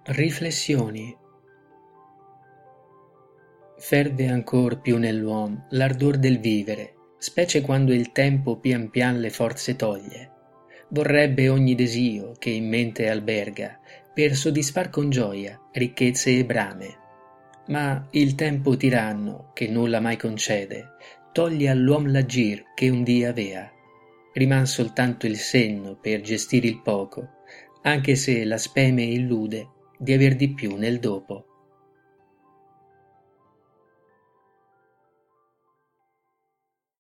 Riflessioni. Ferve ancor più nell'uom l'ardor del vivere, specie quando il tempo pian pian le forze toglie. Vorrebbe ogni desio che in mente alberga, per sodisfar con gioia ricchezze e brame. Ma il tempo tiranno, che nulla mai concede, toglie all'uom l'agir che un dì avea. Riman soltanto il senno per gestir il poco, anche se la speme illude di aver di più nel dopo.